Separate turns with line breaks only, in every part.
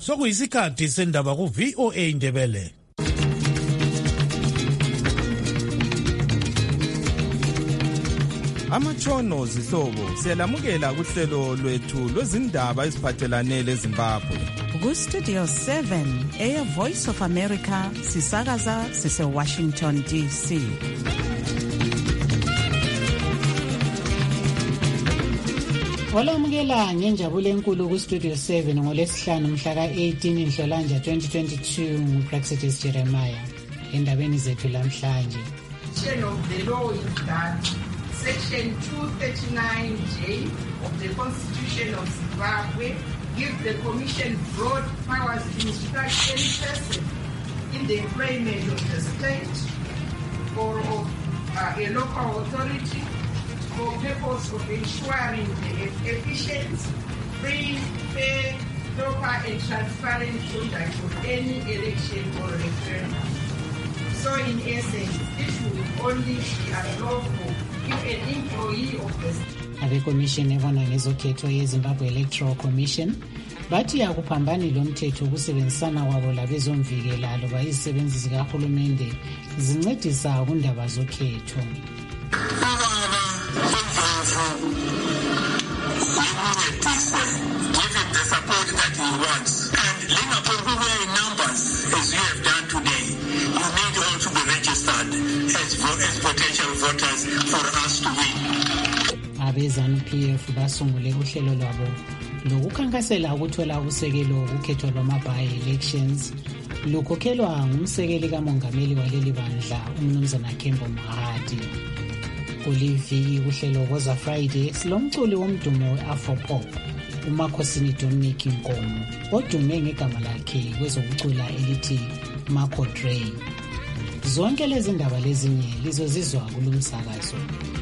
Sokuyisikhathi sendaba ku VOA Indebele.
Amatshono zihlobo siyalamukela kuhlelo lwethu lwezindaba eziphathelane leZimbabwe.
Ku-Studio 7 Air Voice of America sisakaza sise-Washington DC.
Olamukela ngenjabulo enkulu ku-Studio 7 ngolesihlanu mhla ka-18 Nhlolanja 2022 nguPraxitis Jeremiah. Endabeni zethu lamhlanje.
Section 239J of the Constitution of Zimbabwe gives the Commission broad powers to instruct any person in the employment of the state or of a local authority for purpose of ensuring the efficient, free, fair, proper and transparent conduct of any election or referendum. So in essence, this will only be unlawful if an employee of the
abekomishini ebona ngezokhetho yeZimbabwe Electoral Commission bathi akuphambani lo mthetho ukusebenzisana kwabo labezomvikela loba izisebenzi zikahulumende zincedisa kundaba zokhetho. Abezanu-PF basungule uhlelo lwabo lokukhankasela ukuthola usekelo ukhetho lwama-by-elections lukhokhelwa ngumsekeli kamongameli waleli bandla uMnumzana Kembo Mahadi. Kuliviki kuhlelo Woza Friday silomculi womdumo we-Afropop uMakhosini Dominic Nkomo odume ngegama lakhe kwezokucula elithi Marco Dre. Zonke lezi ndaba lezinye lizozizwa kulumsakazo.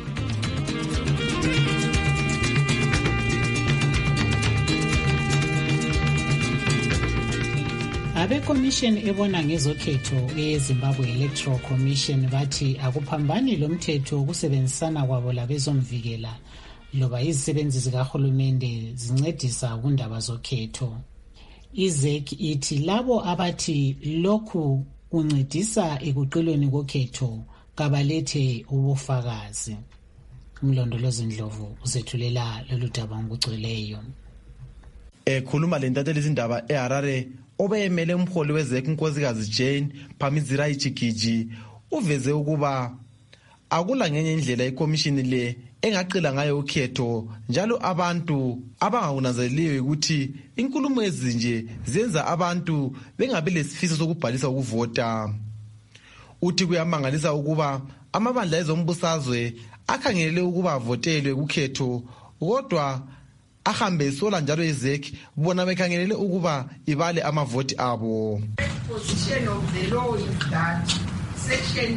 Abekomishini ebona ngezokhetho eZimbabwe Electoral Commission bathi akuphambani lo mthetho ukusebenzisana kwabo labezomvikela loba izisebenzi zikahulumende zincedisa kundaba zokhetho. IZEC ithi labo abathi lokhu kuncedisa ekuqilweni kokhetho kabalethe ubufakazi. Umlondolozi Ndlovu uzethulela lolu daba ngokugcweleyo.
Ekhuluma lentatheli izindaba eHarare obeyemele umholi weZEC uNkosikazi Jane Phamizirayi Chikiji uveze ukuba akula ngenye indlela ikomishini le engaqila ngayo ukhetho njalo abantu abangakunanzeleliyo ukuthi inkulumo ezinje zenza abantu bengabe lesifiso sokubhalisa ukuvota. Uthi kuyamangalisa ukuba amabandla ezombusazwe akhangelele ukuba votelwe ukhetho kodwa ahambe sola njalo iZEC bona bekhangelele ukuba ibale amavoti abo.
Position of the law is that Section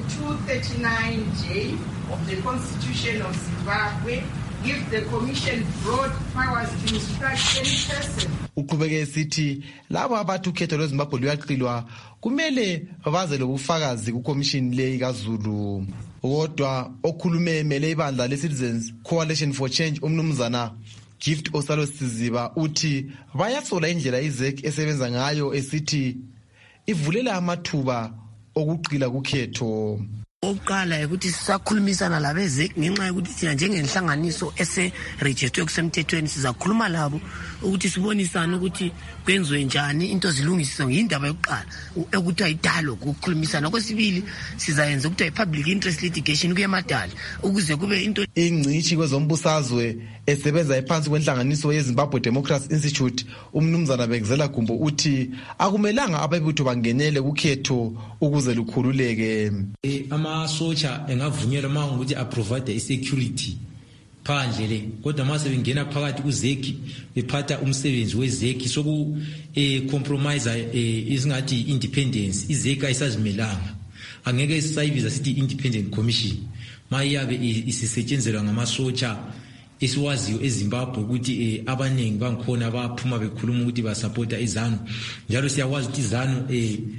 239J of the Constitution of Zimbabwe gives the Commission broad powers to instruct any person.
Uqhubeke esithi labo abathi ukhetho lweZimbabwe luyaqilwa kumele baze lobufakazi kukomishini le kaZulu. Kodwa okhulume emele ibandla leCitizens Coalition for Change uMnumzana Gift Osalo Siziba uthi bayasola indlela iZEC esebenza ngayo esithi ivulela amathuba okuqila kukhetho.
Oqala ukuthi sisakhulumisana labeZEC ngenxa yokuthi thina njengenhlanganiso ese-registrwe kusemthethweni sizakhuluma labo ukuthi sibonisane ukuthi kwenziwe njani into zilungisiswe ngindaba yokuqala ukuthi ayidalo ukukhulumisana. Kwesibili sizayenza ukuthi public interest litigation kuyemadala ukuze kube into
ingcishi kwezombusazwe esebenza ephansi kwenhlanganiso yeZimbabwe Democracy Institute uMnumzana Bekezela Gumbo uthi akumelanga ababutho bangenele ukhetho ukuze lukhululeke.
Amasotsha engavunyelwa uma ukuthi aprovide isecurity phandle le kodwa mase bengena phakathi kuZEC bephatha umsebenzi weZEC soku compromise isingathi independence iZEC ayisazimelanga angeke sisayibiza sithi independent commission mayabe isisetshenzelwa ngamasotsha esiwaziyo eZimbabwe ukuthi abaningi bangikhona baphuma bekhuluma ukuthi basupporta iZANU njalo siyakwazi ukuthi iZANU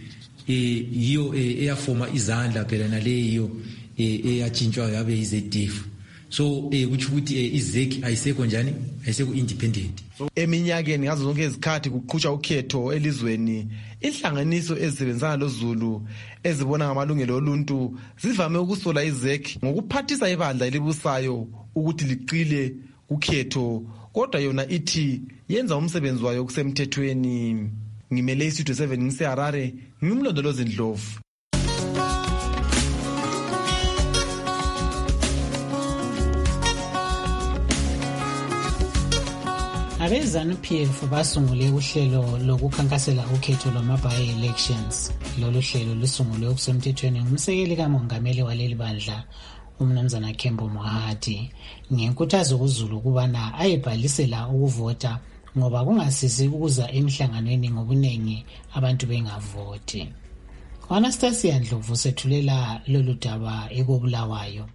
yiyo eyafoma izandla phela naleyo eyatshintshwa yabe iZDF. So kuthi ukuthi iZEC ayisekho njani ayisekho independent.
Eminyakeni ngazo zonke izikhathi kuqhutshwa ukhetho elizweni, inhlanganiso ezisebenzisana loZulu ezibona ngamalungelo oluntu zivame ukusola iZEC ngokuphathisa ibandla elibusayo ukuthi liqile ukhetho, kodwa yona ithi yenza umsebenzi wayo kusemthethweni. Ngimele iStudio 7 ngiseHarare, ngimlondolozi Ndlovu.
Abezanu-PF basungule uhlelo lokukhankasela ukhetho lwama-by-elections. Lolu hlelo lusungulwe okusemthethweni ngumsekeli kamongameli waleli bandla, uMnumzana Kembo Mohadi, ngenkuthazo kuZulu ukubana ayebhalisela ukuvota ngoba kungasizi ukuza emhlanganweni ngobuningi abantu bengavoti. Anastasia Ndlovu sethulela lolu daba ekobulawayo.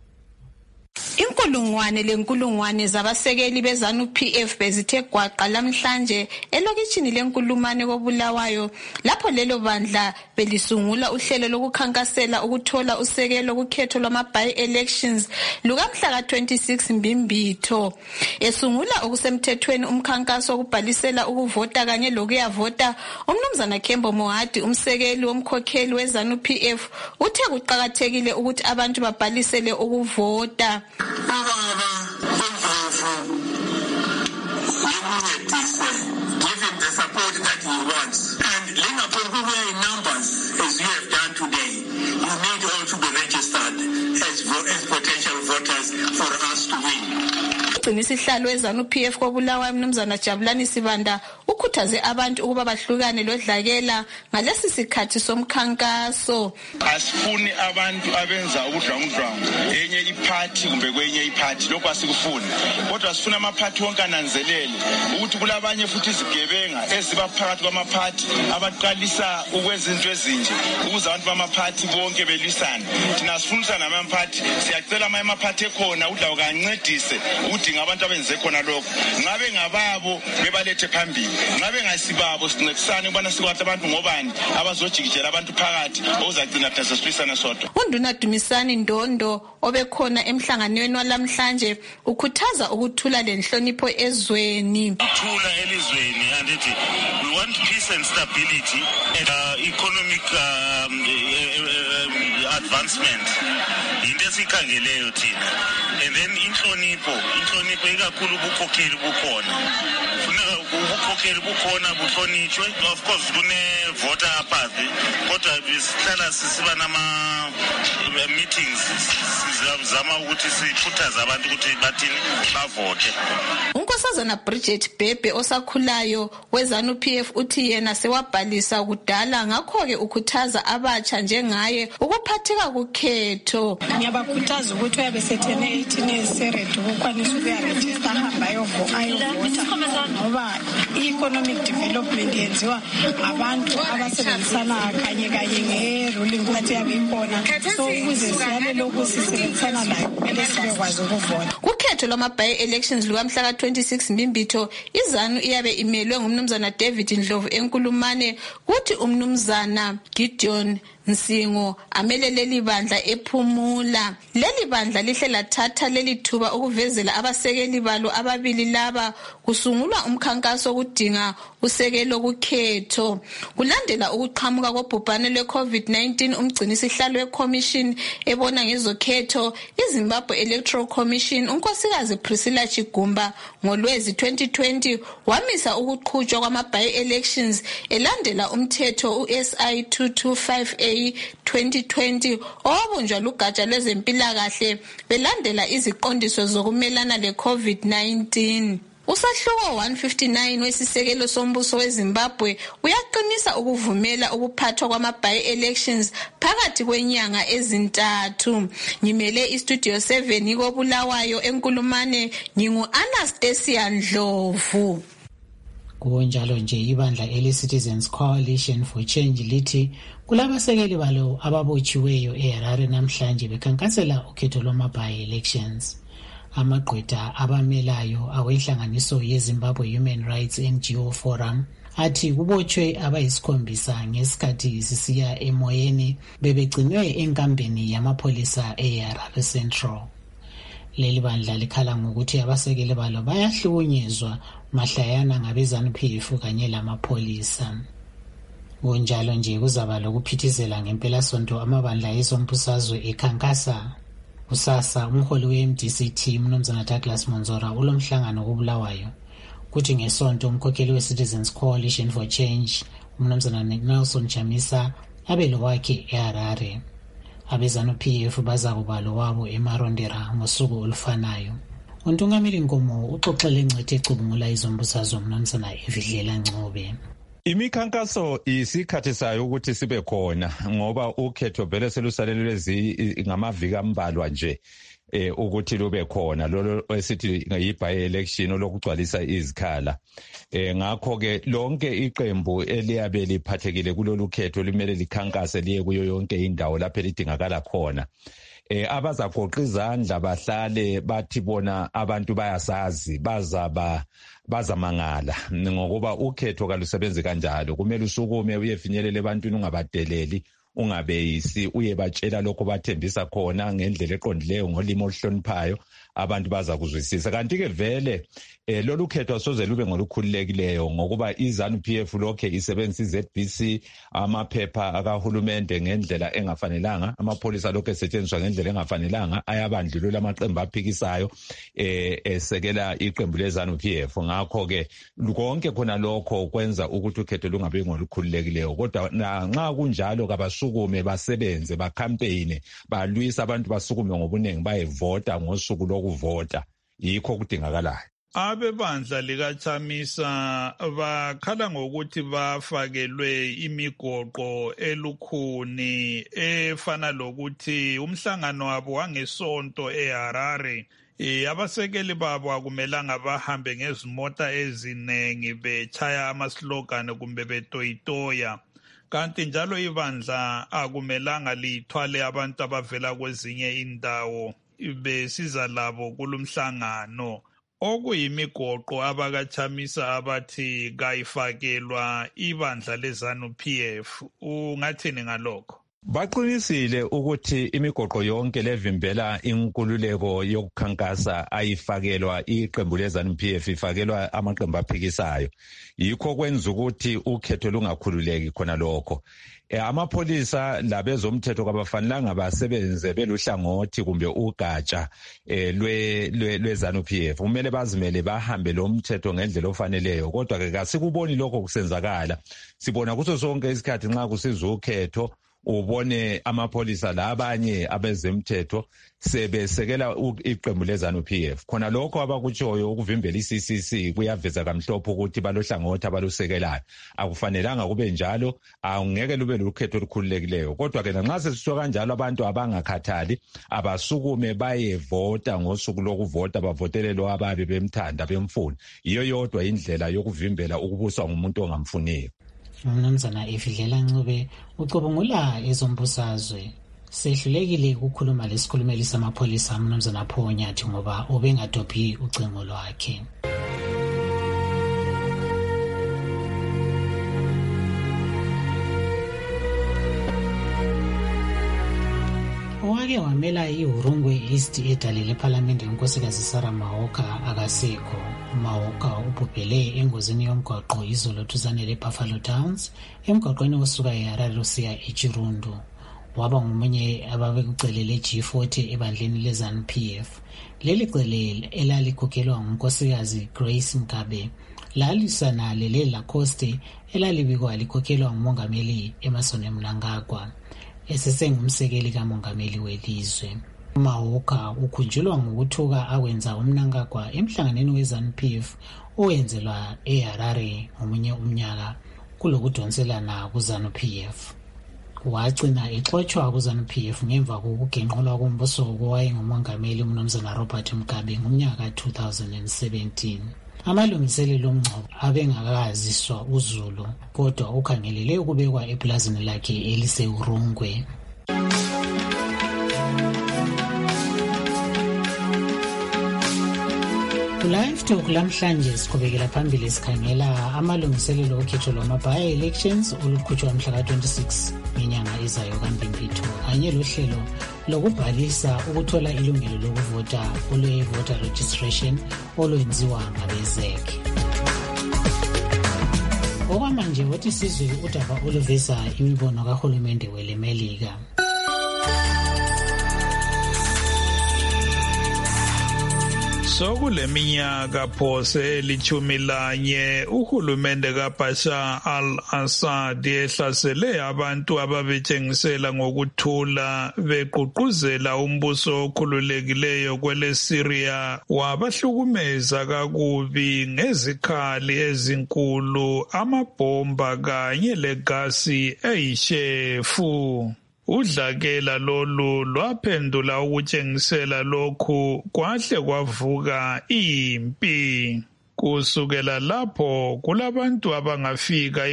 Inkulungwane zabasekeli bezanu-PF bezithe gwaqa lamhlanje elokitshini lenkulumane kobulawayo lapho lelo bandla belisungula uhlelo lokukhankasela ukuthola usekelo kukhetho lwama-by-elections lukamhla ka-26 Mbimbitho. Esungula okusemthethweni umkhankaso wokubhalisela ukuvota kanye lokuyavota, uMnumzana Kembo Mohadi, umsekeli womkhokheli wezanu-PF, uthe kuqakathekile ukuthi abantu babhalisele ukuvota.
Give the support that he wants. And in numbers, as you have done today, you need all to be registered as potential voters for us to win.
Isihlalo wezanu-PF kobulawayo uMnumzana Jabulani Sibanda ukhuthaze abantu ukuba bahlukane lodlakela ngalesi sikhathi somkhankaso.
Asifuni abantu abenza ubudlwangudlwangu enye iphathi kumbe kwenye iphathi, lokho asikufuni. Kodwa sifuna amaphathi wonke ananzelele ukuthi kulabanye futhi izigebenga eziba phakathi kwamaphathi abaqalisa ukwenza into ezinje ukuze abantu bamaphathi bonke belisane. Thina sifunisana namaphathi, siyacela amaphathi ekhona udlawo kancedise ukuthi ngabantu abenze khona lokho. Ngabe ngababo bebalethe phambili. Ngabe ngasibabo sincedisane ukubana sikwathi abantu ngobani abazojikijela abantu phakathi okuzagcina thina sesifisana sodwa.
UNduna Dumisani Ndondo obekhona emhlanganweni walamhlanje ukhuthaza ukuthula lenhlonipho ezweni.
Ukuthula elizweni andithi we want peace and stability and economic advancement. Into esikhangeleyo thina. And then inhlonipho ikakhulu ubukhokheli bukhona. Funeka ubukhokheli bukhona buhlonitshwe. Of course kune voter apathy kodwa sihlala sisiba nama meetings sizama ukuthi sikhuthaze abantu ukuthi bathini bavote.
uNkosazana Bridget Bhebhe osakhulayo wezanu-PF uthi yena sewabhalisa kudala, ngakho-ke ukhuthaza abatsha njengaye ukuphatheka kukhetho.
Ngiyabakhuthaza ukuthi uyabe sethene 18 years ukukwanisa ukuyarejista ahamba ayovota ngoba i-economic development yenziwa abantu abasebenzisana kanye nge-ruling party yabe ikhona, so ukuze siyalele ukuthi sisebenzisana layo kumele sibekwazi ukuvota.
Kukhetho lwama-by-elections lukamhla ka-26 Mbimbitho, izanu iyabe imelwe ngumnumzana David Ndlovu enkulumane, kuthi umnumzana Gideon Nsingo amele leli bandla ephumula. Leli bandla lihle lathatha leli thuba ukuvezela abasekeli balo ababili laba kusungulwa umkhankaso okudinga usekelo kukhetho. Kulandela ukuqhamuka kobhubhane lwe-COVID-19, umgcinisihlalo we-commission ebona ngezokhetho iZimbabwe Electoral Commission unkosikazi Priscilla Chigumba ngoLwezi 2020 wamisa ukuqhutshwa kwama-by-elections elandela umthetho u-SI 225A 2020 owabunjwa lugatsha lwezempilakahle belandela iziqondiso zokumelana le-COVID-19. Usahluko 159 wesisekelo sombuso weZimbabwe uyaqinisa ukuvumela ukuphathwa kwama-by-elections phakathi kwenyanga ezintathu. Ngimele iStudio 7 kobulawayo enkulumane, ngingu-Anastasia Ndlovu.
Kunjalo nje ibandla eli-Citizens Coalition for Change lithi kulabasekeli balo ababotshiweyo eHarare namhlanje bekhankasela ukhetho lwama-by-elections. Amagqwetha abamelayo awenhlanganiso yeZimbabwe Human Rights NGO Forum athi kubotshwe abayisikhombisa ngesikhathi sisiya emoyeni bebegcinwe enkambeni yamapholisa eHarare Central. Leli bandla likhala ngokuthi abasekeli balo bayahlukunyezwa mahlayana ngabe-ZANU-PF kanye lamapholisa. Kunjalo nje kuzaba lokuphithizela ngempelasonto amabandla ezombusazwe ekhankasa. Kusasa umholi we-MDC Mnumzana Douglas Monzora ulomhlangano kuBulawayo. Kuthi ngesonto umkhokheli we-Citizens Coalition for Change Mnumzana Nelson Chamisa abe lo wakhe eHarare. Abe-ZANU-PF baza kuba lo wabo eMarondera ngosuku olufanayo. Untungameli Nkomo uxoxele ingcithe ecubungula izombusazwe Mnumzana Evidlela Ncube.
Imikhankaso isikhathi sayo ukuthi sibe khona ngoba ukhetho vele selusalelwe ngamaviki ambalwa nje ukuthi lube khona lolo esithi yi-by election lokugcwalisa izikhala. Ngakho ke lonke iqembu eliyabe liphathekile kulolu khetho limele likhankase liye kuyo yonke indawo lapho elidingakala khona. Abazagoqa izandla bahlale bathi bona abantu bayasazi bazamangala ngokuba ukhetho kalusebenzi kanjalo. Kumele usukume uyefinyelela ebantwini ungabadeleli, ungabeyisi, uyebatshela lokho bathembisa khona ngendlela eqondileyo ngolimo oluhloniphayo, abantu baza kuzwisisa. Kanti ke vele lolu khetho asoze lube ngolukhululekileyo ngokuba iZANU-PF lokhe isebenzisa iZBC, amaphepha akahulumende ngendlela engafanelanga, amapholisa lokho esetshenziswa ngendlela engafanelanga, ayabandlulula amaqembu aphikisayo esekela iqembu leZANU-PF. Ngakho ke konke khona lokho kwenza ukuthi ukhetho lungabe ngolukhululekileyo. Kodwa nxa kunjalo kabasukume basebenze, bakhampeyine, balwisa abantu basukume ngobunengi bayevota ngosuku lokuvota. Yikho kudingakalayo.
Abebandla likaChamisa bakhala ngokuthi bafakelwe imigoqo elukhuni efana lokuthi umhlangano wabo wangesonto eHarare abasekeli babo akumelanga bahambe ngezimota ezinengi betshaya amaslogani kumbe betoyitoya. Kanti njalo ibandla akumelanga lithwale abantu abavela kwezinye indawo besiza labo kulumhlangano. Okuyimigoqo abakaChamisa abathi kayifakelwa ibandla leZANU-PF. Ungathini ngalokho?
Baqinisile ukuthi imigoqo yonke levimbela inkululeko yokukhankasa ayifakelwa iqembu leZANU-PF, ifakelwa amaqembu aphikisayo. Yikho kwenza ukuthi ukhetho lungakhululeki khona lokho. Amapholisa labezomthetho kabafanelanga basebenze beluhlangothi kumbe ugatsha lweZANU-PF. Kumele bazimele bahambe lo mthetho ngendlela ofaneleyo. Kodwa ke kasikuboni lokho kusenzakala. Sibona kuso sonke isikhathi nxa kusiza ukhetho ubone amapholisa labanye abezemthetho sebesekela iqembu leZANU-PF. Khona lokho abakutshoyo ukuvimbela iCCC kuyaveza kamhlophe ukuthi balohlangothi abalusekelayo. Akufanelanga kube njalo, angeke lube lukhetho olukhululekileyo. Kodwa ke nxa sesisho kanjalo abantu abangakhathali abasukume bayevota ngosuku lokuvota, bavotele lo ababe bemthanda bemfuna. Iyo yodwa indlela yokuvimbela ukubuswa ngumuntu ongamfuniyo.
Mnumzana Evidlela Ncube ucubungula ezombusazwe. Sehlulekile ukukhuluma lesikhulumeli samapholisa Mnumzana Phonyathi ngoba ubengadobhi ucingo lwakhe. Owake wamela iHurungwe East edale lePhalamende unkosikazi Sarah Mahoka akasekho. Mahoka ubhubhele engozini yomgwaqo izolo duzane leBuffalo Downs emgwaqweni osuka eHarare usiya eChirundu. Waba ngomunye ababekucelele G40 ebandleni leZANU-PF. Leli cele elalikhokhelwa ngunkosikazi Grace Mgabe lalisana lele Lacoste elalibikwa likhokhelwa ngumongameli Emmerson Mnangagwa esesengumsekeli kamongameli welizwe. Mahoka ukhunjulwa ngokuthuka akwenza uMnangagwa emhlanganeni weZANU-PF owenzelwa eHarare ngomunye umnyaka kulokudonselana kuZANU-PF. Wagcina exotshwa kuZANU-PF ngemva kokugenqolwa kombuso kowayengumongameli uMnumzana Robert Mugabe ngomnyaka 2017. Amalungiselelo omngcwabo abengakaziswa uZulu, kodwa ukhangelele ukubekwa eplazini lakhe eliseHurungwe. Live Talk lamhlanje siqhubekela phambili sikhangela amalungiselelo okhetho lwama-by-elections oluqhutshwa mhla ka-26 ngenyanga ezayo kaMpimpithi kanye lohlelo lokubhalisa ukuthola ilungelo lokuvota olwe-voter registration olwenziwa ngabe-ZEC. Okwamanje wothi sizwe udaba oluveza imibono kahulumende welemelika.
Sokule minyaka phose eli-11 uhulumende kaBashar al-Assad ehlasele abantu ababetshengisela ngokuthula begqugquzela umbuso okhululekileyo kwele-Syria wabahlukumeza kakubi ngezikhali ezinkulu, amabhomba kanye legasi eyishefu. Udlakela lolu lwaphendula ukutshengisela lokhu kwahle kwavuka impi. Kusukela lapho kulabantu abangafika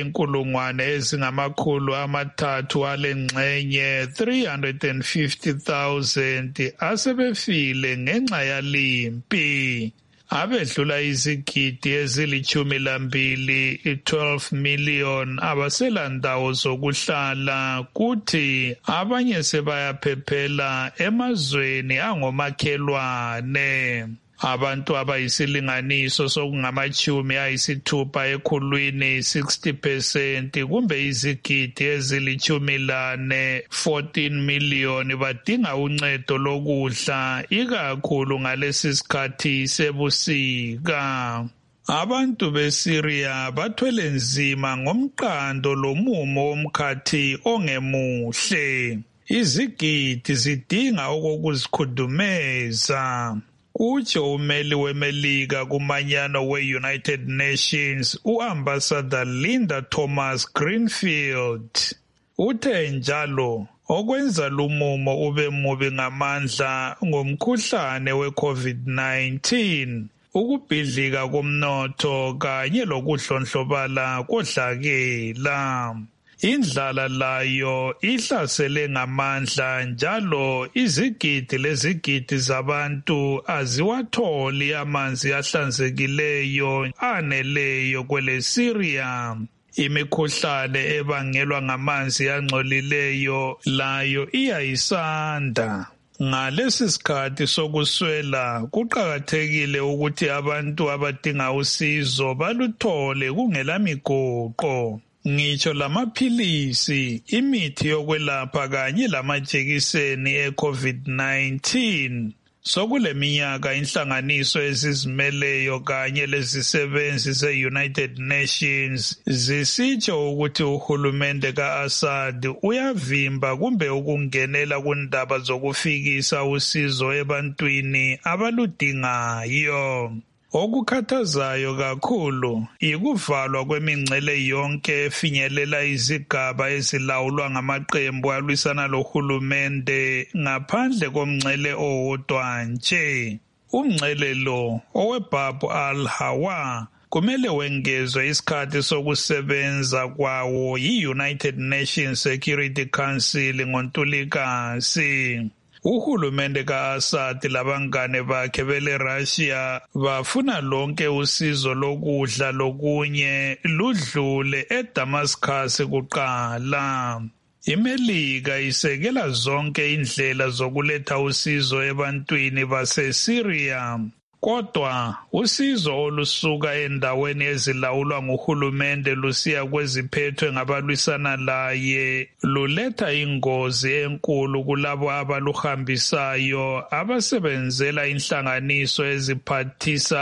350,000 alengxenye 350,000 asebefile ngenxa yalimpi. Abedlula izigidi ezili-12, 12 million abaselandawo zokuhlala, kuthi abanye sebayaphephela emazweni angomakhelwane. Abantu abayisilinganiso sokungama-60 ekhulwini 60% kumbe izigidi ezili-14, 14 million badinga uncedo lokudla ikakhulu ngalesi sikhathi sebusika. Abantu beSyria bathwele nzima ngomqando lomumo womkhathi ongemuhle. Izigidi zidinga okokuzikhudumeza. Utsho umeli wemelika kumanyano we-United Nations u-Ambassador Linda Thomas-Greenfield uthe njalo okwenza lumumo ube mubi ngamandla ngomkhuhlane we-COVID-19, ukubhidlika komnotho kanye lokudlondlobala kodlakela. Indlala layo ihlasele ngamandla njalo izigidi lezigidi zabantu aziwatholi amanzi ahlanzekileyo aneleyo kwele-Syria. Imikhuhlane ebangelwa ngamanzi angcolileyo layo iyayisanda. Ngalesi sikhathi sokuswela kuqakathekile ukuthi abantu abadinga usizo baluthole kungelamigoqo. Ngitsho lamaphilisi, imithi yokwelapha kanye lamajekiseni e-COVID-19. Sokule minyaka inhlanganiso ezizimeleyo kanye lezisebenzi ze-United Nations zisitsho ukuthi uhulumende ka-Assad uyavimba kumbe ukungenela kundaba zokufikisa usizo ebantwini abaludingayo. Okukhathazayo kakhulu ikuvalwa kwemingcele yonke efinyelela izigaba ezilawulwa ngamaqembu alwisana lohulumende ngaphandle komngcele owodwa nje. Umngcele lo oweBab al-Hawa kumele wengezwe isikhathi sokusebenza kwawo yi-United Nations Security Council ngoNtulikazi. Uhulumende ka-Assad labangane bakhe bele-Russia bafuna lonke usizo lokudla lokunye ludlule eDamascus kuqala. IMelika isekela zonke indlela zokuletha usizo ebantwini base-Syria. Kodwa usizo olusuka endaweni ezilawulwa nguhulumende lusiya kweziphethwe ngabalwisana laye luletha ingozi enkulu kulabo abaluhambisayo abasebenzela inhlanganiso eziphathisa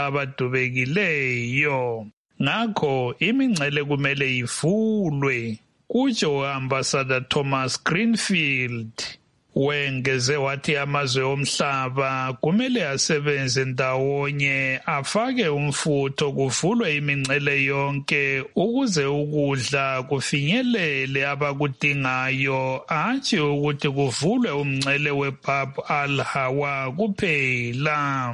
abadubekileyo. Ngakho imingcele kumele ivulwe, kutsho Ambassador Thomas Greenfield. Wengeze wathi amazwe omhlaba kumele asebenze ndawonye afake umfutho kuvulwe imingcele yonke ukuze ukudla kufinyelele abakudingayo, hatshi ukuthi kuvulwe umngcele weBab al-Hawa kuphela.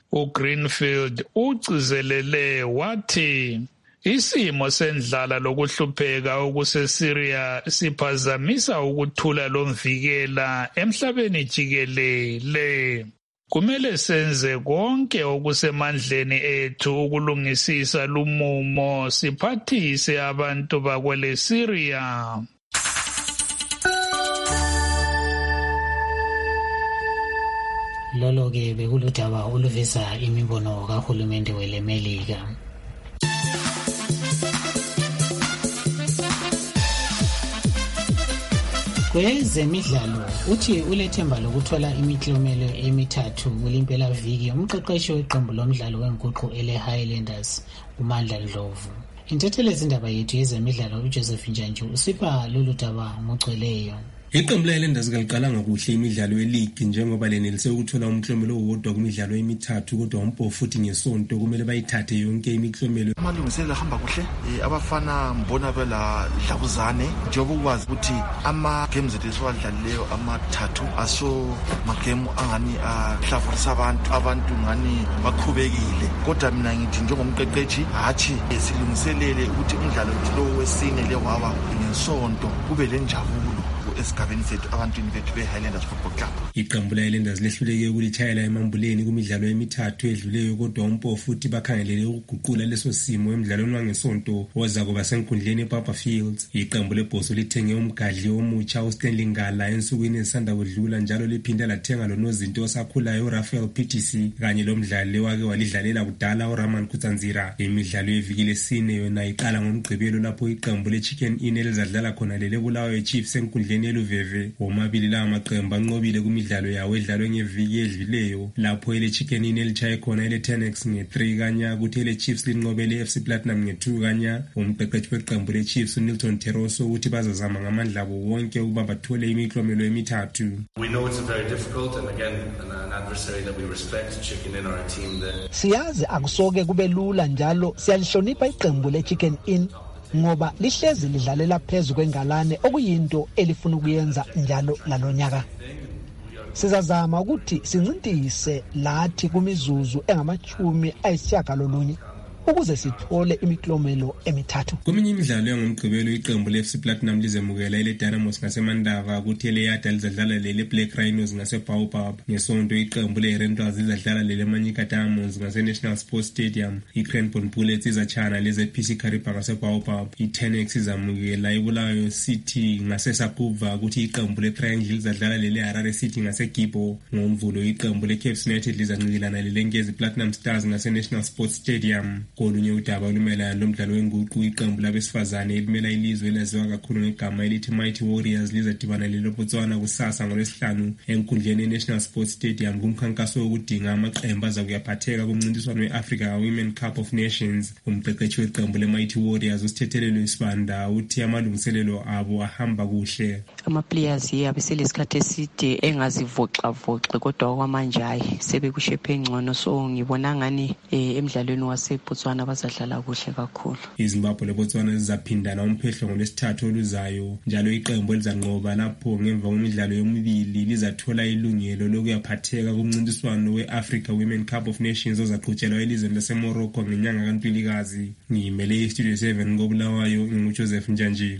uGreenfield ugcizelele wathi isimo sendlala lokuhlupheka okuseSyria siphazamisa ukuthula lomvikela emhlabeni jikelele. Kumele senze konke okusemandleni ethu ukulungisisa lumumo siphathise abantu bakwele Syria.
Lolo-ke bekuludaba oluveza imibono kahulumende welemelika. Kwezemidlalo uthi ulethemba lokuthola imiklomelo emithathu kulimpela viki umqeqeshi weqembu lomdlalo wenguqu ele-Highlanders uMandla Ndlovu. Inthethelezindaba yethu yezemidlalo uJoseph Njanju usipha lolu daba ngogcweleyo.
Iqembu le-Highlanders kaliqalanga kuhle imidlalo ye-league njengoba lenelise ukuthola umklomelo owodwa kumidlalo emithathu kodwa umpo futhi ngesonto kumele bayithathe yonke imiklomelo.
Amalungiselelo ahamba kuhle, abafana mbona bela dlabuzane njengoba ukwazi ukuthi ama-games ethu esiwadlalileyo amathathu aso magame angani ahlavorisa abantu ngani bakhubekile, kodwa mina ngithi njengomqeqeshi hathi silungiselele ukuthi umdlalo wethu lo wesine lewawa ngesonto kube lenjabulo esigabeni sethu abantwini bethu be-Highlanders Football Club.
Iqembu le-Highlanders lehluleke ukulitshayela emambuleni kumidlalo emithathu edluleyo kodwa umpo futhi bakhangelele ukuguqula leso simo emidlalweni wangesonto oza kuba senkundleni ePapa Fields. Iqembu lebhoso lithenge umgadli omutsha uStanley Ngala ensukwini ezisanda kudlula njalo liphinda lathenga lonozinto osakhulayo uRafael PTC kanye lomdlali wake walidlalela kudala uRaman Kutsanzira. Imidlalo yeviki lesine yona iqala ngomgqibelo lapho iqembu le-Chicken Inn elizadlala khona lele-Bulawayo Chiefs enkundleni eluveve. Womabili la amaqembu anqobile kumidlalo yawo edlalwe ngeviki edluleyo lapho ele-Chicken Inn elichaye khona ele-Tenex nge-3 kanya kuthi ele-Chiefs linqobele i-FC Platinum nge-2 kanya. Umqeqeshi weqembu le-Chiefs uNilton Teroso uthi bazazama ngamandla abo wonke ukuba bathole imiklomelo emithathu.
We know it's very difficult and again an adversary that we respect. Chicken Inn are a team that
siyazi akusoke kube lula njalo siyalihlonipha iqembu le-Chicken Inn ngoba lihlezi lidlalela phezu kwengalane okuyinto elifuna ukuyenza njalo lalonyaka. Sizazama ukuthi sincintise lathi kumizuzu engama-90 ukuze sithole imiklomelo emithathu.
Kweminye imidlalo yangomgqibelo iqembu le-FC Platinum lizemukela ile-Dynamos ngasemandava kuthi ele-Yada lizadlala lele-Black Rhinos ngase-Baobab. Ngesonto iqembu le-Rentals lizadlala lele-Manyika Diamonds ngase-National Sports Stadium. I-Cranbourne Bullets izatshana leze-PC Kariba ngase-Baobab. I-Tenex izamukela iBulawayo City ngase-Sakuva kuthi iqembu le-Triangle lizadlala lele-Harare City ngase-Gibo. Ngomvulo iqembu le-Cape United lizancikilana lele-Ngezi Platinum Stars ngase-National Sports Stadium. Kolunye udaba olumelana lomdlalo wenguqu iqembu labesifazane elimela ilizwe elaziwa kakhulu ngegama elithi Mighty Warriors lizadibana leLobotswana kusasa ngoLwesihlanu enkundleni ye-National Sports Stadium kumkhankaso wokudinga amaqembu aza kuyaphatheka kumncintiswano we-Africa Women Cup of Nations. Umqeqeshi weqembu le-Mighty Warriors uSithethelelo Isibanda uthi amalungiselelo abo ahamba kuhle.
Ama-players abeselesikhathi eside engazivoxavoxi kodwa okwamanje hayi sebekushepe engcono, so ngibona ngani emidlalweni waseBotswana bazadlala kuhle kakhulu.
iZimbabwe leBotswana zizaphindana umphehlo ngoLwesithathu oluzayo njalo iqembu elizanqoba lapho ngemva kwemidlalo yomibili lizathola ilungelo lokuyaphatheka kumncintiswano we-Africa Women Cup of Nations ozaqhutshelwa elizweni laseMorocco ngenyanga kaNtulikazi. Ngiyimele iStudio 7 koBulawayo nginguJoseph Njanji.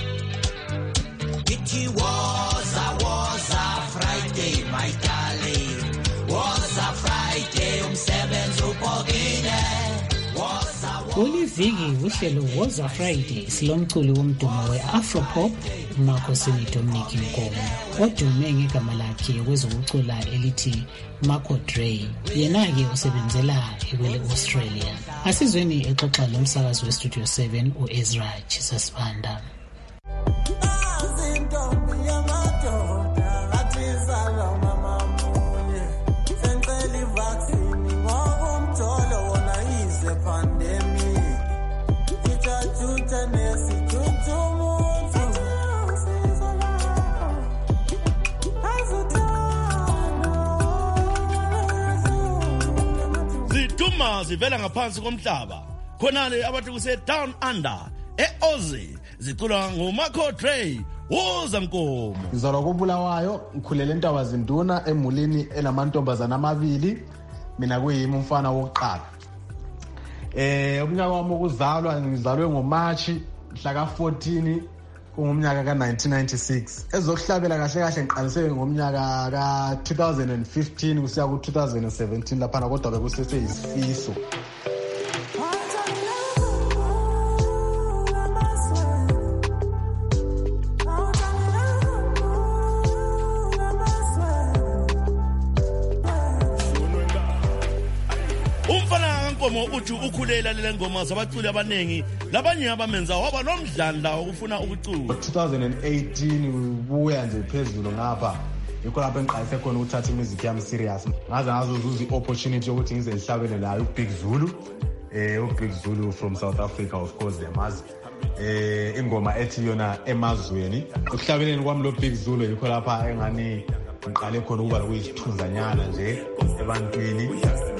Friday my darling, was a Friday umsebenzi ubhokile.
Kuliviki uhlelo Woza Friday silomculi womdumo we-Afropop uMakhosini Dominic Nkomo odume ngegama lakhe kwezokucula elithi Marco Dre. Yena-ke usebenzela ekwele-Australia. Asizweni exoxa lomsakazi weStudio 7 u-Ezra Chisasibanda.
Ziduma zivela ngaphansi komhlaba khonale abathi kuse down under eOzzy zicula ngoMarco Dre. Woza Nkomo
ngizalwa koBulawayo, ngikhulele eNtabazinduna emulini enamantombazana amabili, mina kuyimi umfana wokuqala. Umnyaka wami wokuzalwa ngizalwe ngoMarch mhla ka 14 kungumnyaka ka-1996 ezokuhlabela kahle kahle ngiqalisele ngomnyaka ka-2015 kusiya ku-2017 laphana kodwa bekuseseyisifiso.
Uthi ukhulela lele ngoma zabaculi abanengi labanye abamenza waba nomdlandla wokufuna ukucula.
2018 ubuya nje phezulu ngapha yikho lapho engiqalise khona ukuthatha music yami serious ngazuza i-opportunity yokuthi ngize ngihlabele nayo uBig Zulu uBig Zulu from South Africa, of course them as ingoma ethi yona emazweni. Ukuhlabeleni kwami lo Big Zulu yikho lapha engani ngiqale khona ukuba lokuyisithunzanyana nje ebantwini.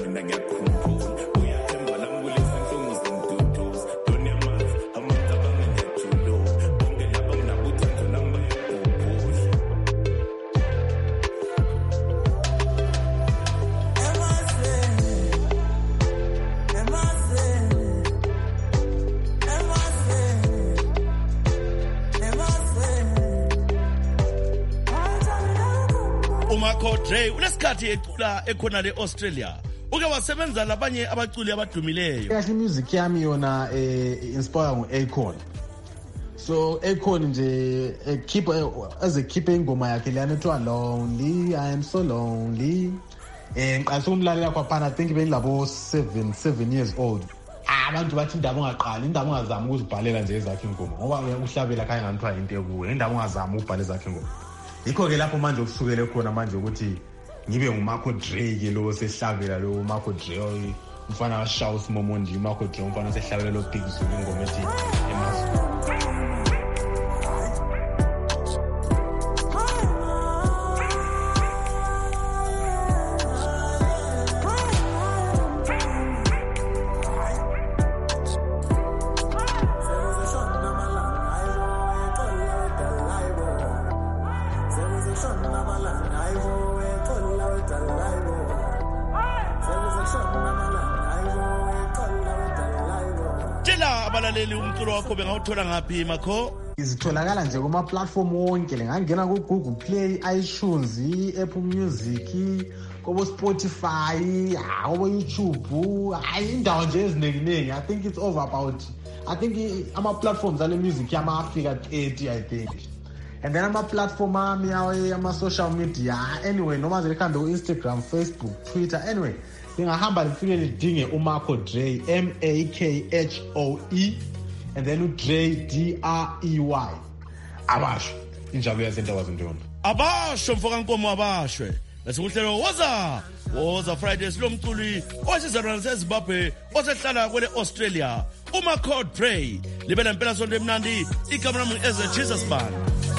uMarco Dre unesikhathi ecula ekhona le-Australia uke wasebenza labanye abaculi abadumileyo.
Kahle music yami yona inspire ngu-Akon. So Akon nje ekhiphe ingoma yakhe leyana ethiwa Lonely, I am so lonely. Ngiqalise ukumlalela kwaphana I think bengilabo 7 years old. Abantu bathi indaba ungaqali, indaba ungazama ukuzibhalela nje ezakhe ingoma ngoba uhlabela khaya nganthiwa into ekuwe, indaba ungazama ukubhala ezakhe ingoma. Yikho ke lapho manje ukusukele khona manje ukuthi ngibe nguMarco Dre ke lo sehlabela lo Marco Dre umfana kaShaus Momondi. Marco Dre umfana sehlabela lo Big Zulu ingoma ethi emazweni.
Abalaleli umculo wakho bengawuthola ngaphi Marco?
Izitholakala nje kuma platform wonke ngangena ku Google Play, iTunes, Apple Music, kobo Spotify, kobo YouTube, indawo nje eziningi. I think it's over about ama platforms ale music yama Africa 30 I think. And then ama platform ami ama social media anyway noma nje likhambe ku Instagram, Facebook, Twitter anyway. Ngahamba lifike lidinge uMarco Dre MAKHOE and then uDre DREY abasho injabulo yasendawo zindona
abasho mfokankomo abashwe lesikuhlelo woza Fridays lo mculi owasizalwana seZimbabwe osehlala kwele Australia uMarco Dre libela impela sonto emnandi igama lami Eze Jesus Band.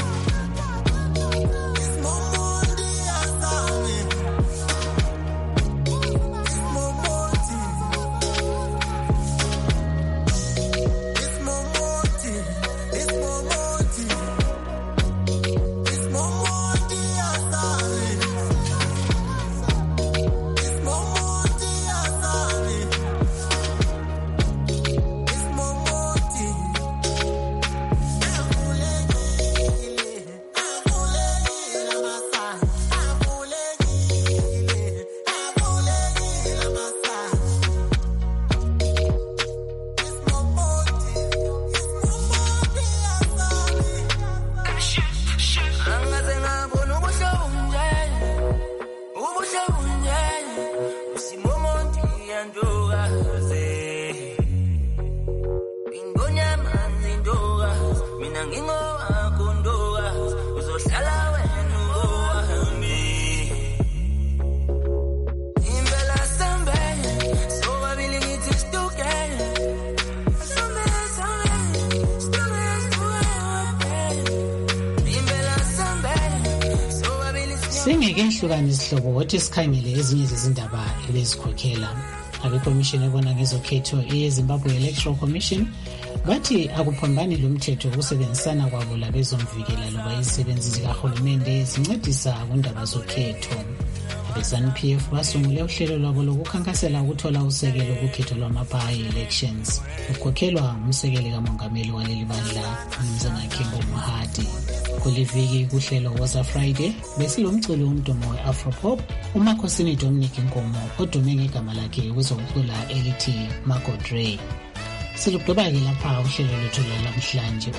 Singeke nhlukane isihlobo wathi sikhangele ezinye zezindaba ebezikhokhela abekomishini ebona ngezokhetho eZimbabwe Electoral Commission bathi akuphambani lo mthetho ukusebenzisana kwabo labezomvikela loba izisebenzi zikahulumende zincedisa kundaba zokhetho. ZANU-PF basungule uhlelo lwabo lokukhankasela ukuthola usekelo kukhetho lwama-by-elections lukhokhelwa umsekeli kamongameli waleli bandla uMnumzana Kembo Mohadi. Kuliviki kuhlelo Woza Friday besilomculo umdumo we-Afropop uMakhosini Dominic Nkomo odume ngegama lakhe kwezokucula elithi Marco Dre. Silugqiba-ke lapha uhlelo lwethu lwalamhlanje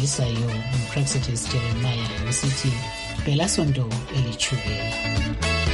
olivalelisayo uMpraxedes Jeremiah esithi Pelasonto Elichubela.